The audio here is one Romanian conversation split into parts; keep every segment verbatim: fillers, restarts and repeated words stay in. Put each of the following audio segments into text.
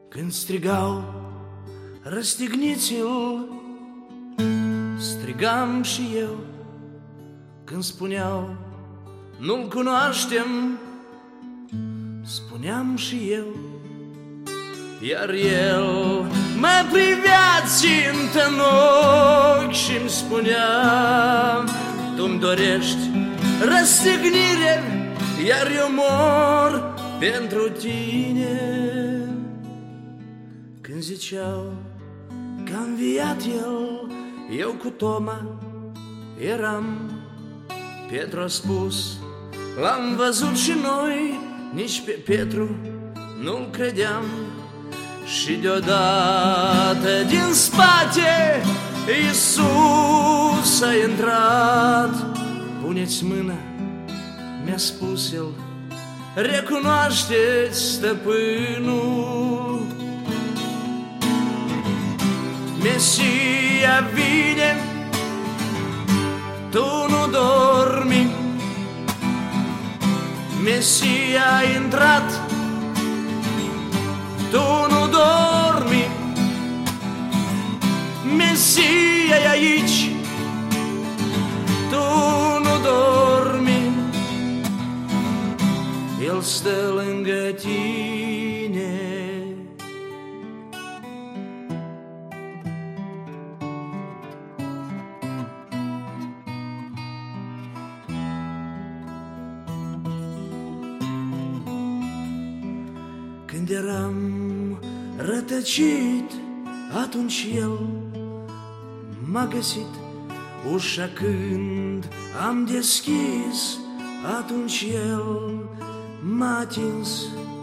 Când strigau, răstigniți-l, strigam și eu. Când spuneau, nu-l cunoaștem, spuneam și eu. Iar el mă privea țintă în ochi și-mi spunea, tu-mi dorești răstignire, iar eu mor pentru tine. Când ziceau că a înviat el, eu cu Toma eram. Petru a spus, l-am văzut și noi, nici pe Petru nu-l credeam. Și deodată din spate Iisus a intrat. Puneți mâna, mi-a spus el, recunoașteți stăpânul. Mesia vine, tu nu dormi. Mesia a intrat, tu nu dormi. Mesia e aici, tu nu dormi. El stă lângă tine. Când eram rătăcit, atunci el m-a găsit. Ușa când am deschis, atunci el m-a atins.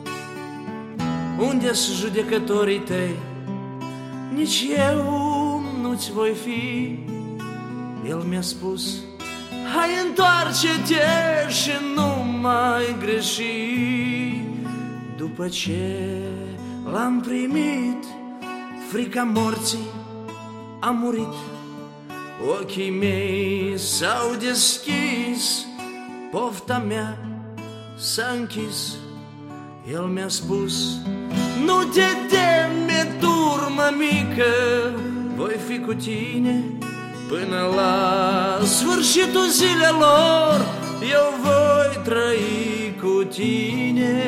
Unde-s judecătorii tăi? Nici eu nu-ți voi fi. El mi-a spus, hai întoarce-te și nu mai greși. După ce l-am primit, frica morții a murit. Ochii mei s-au deschis, pofta mea s-a închis. El mi-a spus, nu te teme, turmă mică, voi fi cu tine până la sfârșitul zilelor. Eu voi trăi cu tine.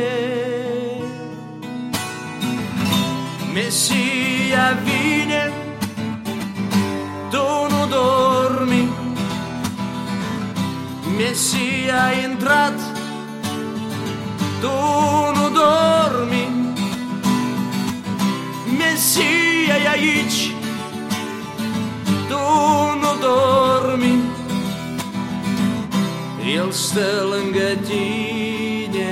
Mesia vine, tu nu dormi. Mesia a intrat, tu nu dormi. Mesia e aici, tu nu dormi. El stă lângă tine.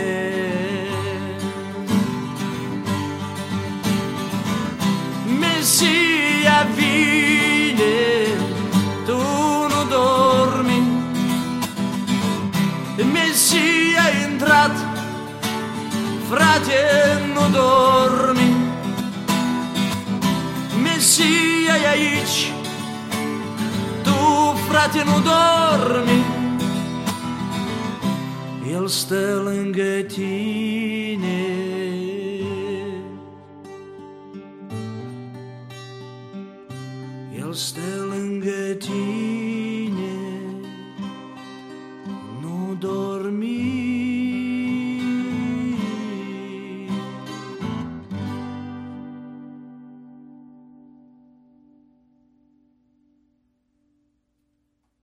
Mesia vine, tu nu dormi. Mesia a intrat, frate, nu dormi. Mesia e aici, tu, frate, nu dormi. El stă lângă tine.